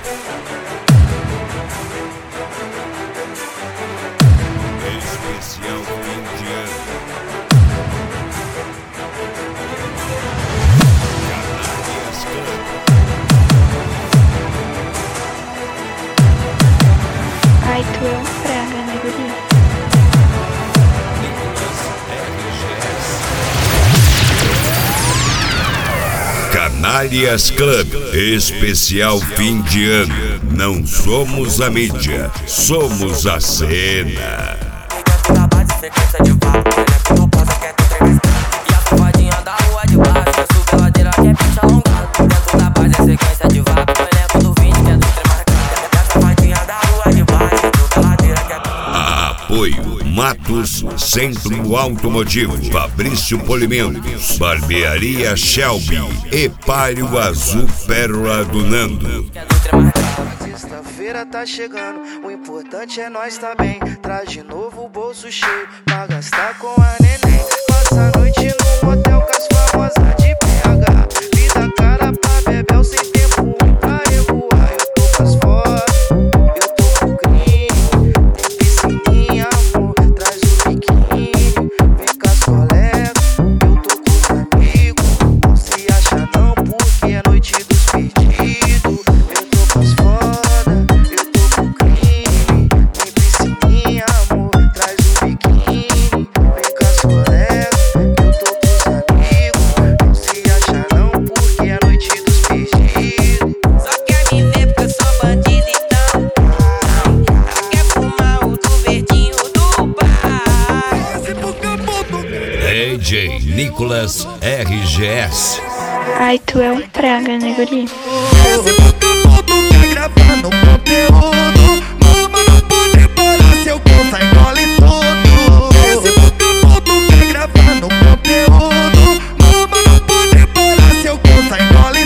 Especial fim de ano. Canarias Club. Ai, tu é um praga, né, guri? Canarias Club, especial fim de ano. Não somos a mídia, somos a cena. Apoio Matos, Centro Automotivo, Fabrício Polimentos, Barbearia Shelby, Epário Azul Pérola do Nando. Sexta-feira tá chegando, o importante é nós tá bem. Traz de novo o bolso cheio pra gastar com a neném. Passa a noite no motel com as famosas de PH. Vida cara pra bebel sem tempo pra revoar. Eu tô com as fotos, eu tô com o crime. Tem piscininha, amor, traz o biquíni. Vem com as colegas, eu tô com os amigos. Não se acha não porque é noite dos pedidos. Eu tô com as fotos, eu tô com o crime. Tem piscininha, amor, traz o biquíni. Vem com as colegas, eu tô com os amigos. Não se acha não porque é noite dos pedidos. Só quer me ver porque eu sou bandido então. Só quer fumar o do verdinho do bar. DJ Nicolas RGS. Ai, tu é um praga, né, guri? Esse vagabundo quer gravar no conteúdo. Mama não pode parar, seu bolsa engole tudo. Esse vagabundo quer gravar no conteúdo. Mama não pode parar, seu bolsa engole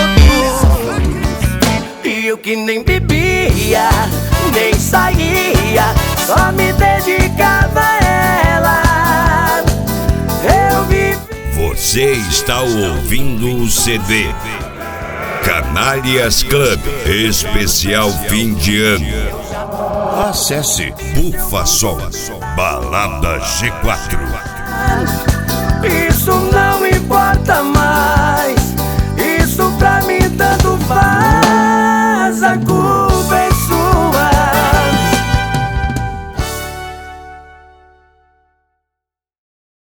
tudo. E eu que nem bebia, nem saía, só me dedicava a ela. Eu vivi. Você está ouvindo o CD Canarias Club, especial fim de ano. Acesse Bufa Sol, Balada G4.